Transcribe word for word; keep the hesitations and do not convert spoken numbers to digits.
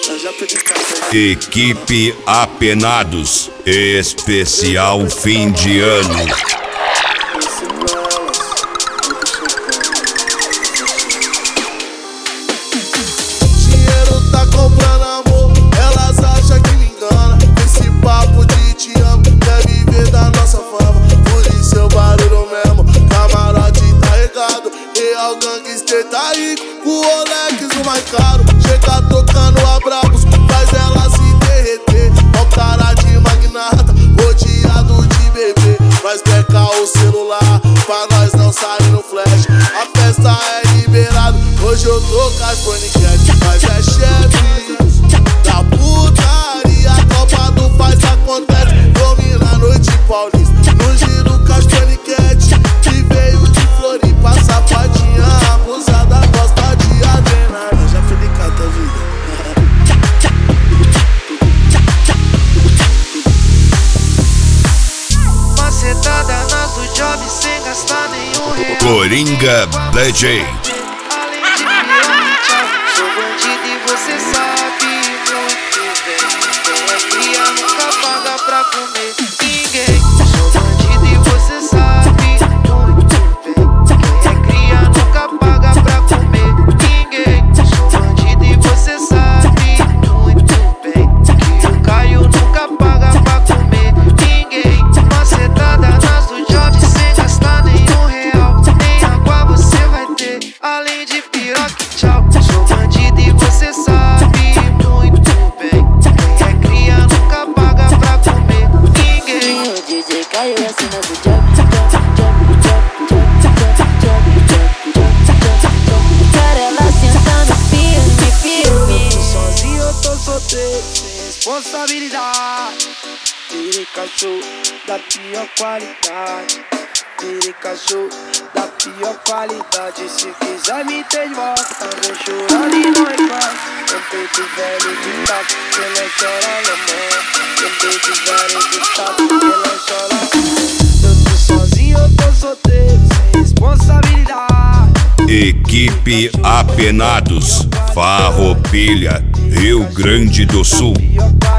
Equipe Apenados, especial fim de ano. Dinheiro tá comprando amor, elas acham que me engana. Esse papo de te amo, quer viver da nossa fama. Por isso eu barulho mesmo, camarote tá regado. Real gangster tá rico, o Rolex o mais caro. Chega tocando a brabos, faz ela se derreter. Ó cara de magnata, rodeado de bebê. Nós peca o celular, pra nós não sair no flash. A festa é liberada, hoje eu tô com as paniquete. Mas é chefe da putaria, a Copa do Faz acontece. Domina a noite paulista, no giro com as paniquete. Que veio de Floripa, safadinha abusada, gosta de adrenalina. Já fui de cata a vida. Macetada nas do job sem gastar nenhum real. Coringa D J. Além de pior, tchau, sou bandido e você sabe muito bem. Quem é cria nunca paga pra comer ninguém. Sou bandido e você sabe muito bem. Quem é cria nunca paga pra comer ninguém. Sou bandido e você sabe muito bem. Que o Caio nunca paga pra comer ninguém. Macetada nas do job sem gastar nenhum real. Nem água você vai ter, além de piroca, tchau. Sou bandido e você sabe muito bem. Quem é cria nunca paga pra comer ninguém. O D J Caio é a cena do job, job, job, job, job, job, job, job, job. Cara, ela sentando firme, firme. Sozinho eu tô solteiro, sem responsabilidade. Virei cachorro da pior qualidade. Virei cachorro da pior qualidade. Se quiser me ter de volta, vou chorar e não vai. Eu peito velho de taco, que ela chora na mão. Eu peito velho de taco, que ela chora. Eu tô sozinho, eu tô solteiro, sem responsabilidade. Equipe Apenados, Farroupilha, Rio Grande do Sul. Pior qualidade.